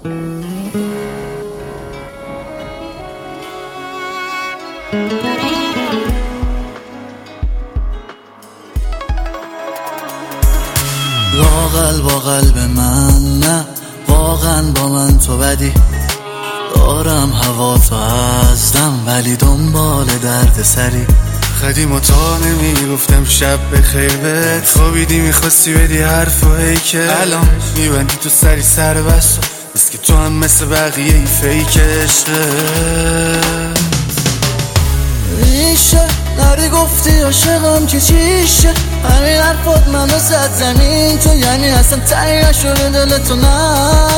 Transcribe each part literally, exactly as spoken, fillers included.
لااقل با قلب من نه، واقعا با من تو بدی. دارم هوا تو ازدم ولی دنبال درد سری. قدیم و تا نمیگفتم شب بخیر بهت، خوابیدی میخواستی بدی حرف و هی که الان میبندی تو سری سر بس بس که تو هم مثل بقیه ای فیک عشقه. ریشه نری گفتی عاشقم که چیشه، همین حرفات منو زد زمین. تو یعنی اصلا تایه شده دلتو نه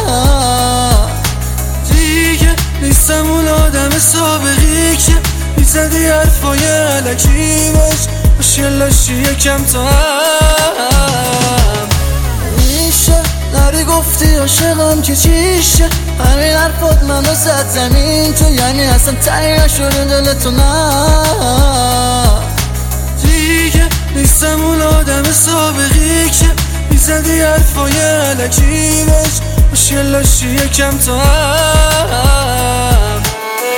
دیگه نیستم اون آدم سابقی که میزدی حرفای علکی باش باشه لاشی یکم تا هم. میشه نری گفتی عاشقم که چیشه، همین حرفات منو زد زمین. تو یعنی اصلا تایه شده دلتو نه دیگه نیستم اون آدم سابقی که میزدی حرفای علکی باش باشه لاشی یکم تا هم.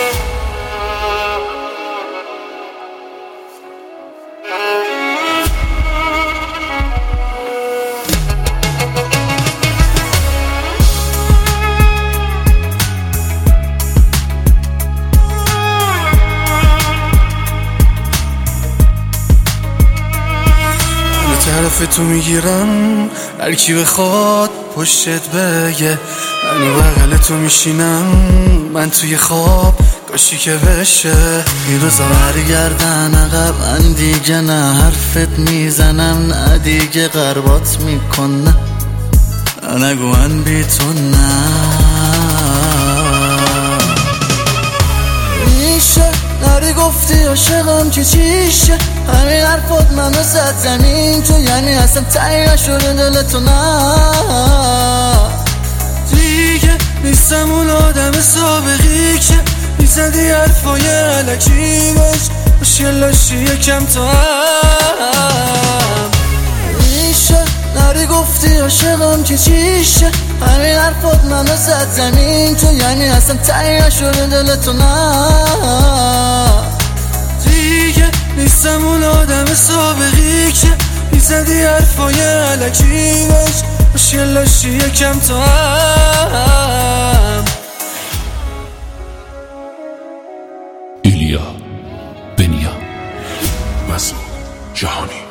طرف تو میگیرم هر کی بخواد پشتت بگه، من بغل تو میشینم من توی خواب کاشی که بشه. این روزا برگردن عقب من دیگه نه، حرفت میزنم نه دیگه غربات میکنه. نگو من بی تو نه میشه نری گفتی عاشقم که چیشه، همین حرفات منو زد زمین. تو یعنی اصلا تایه شده دلتو نه دیگه نیستم اون آدم سابقی که میزدی حرفای علکی باش باشه لاشی یکم تا هم. میشه نری گفتی عاشقم که چیشه، همین حرفات منو زد زمین. تو یعنی اصلا تایه شده دلتو نه دیگه نیستم اون آدم سابقی که میزدی حرفای علکی باش باشه لاشی یکم تا هم. ایلیا بنیا مسعود جهانی.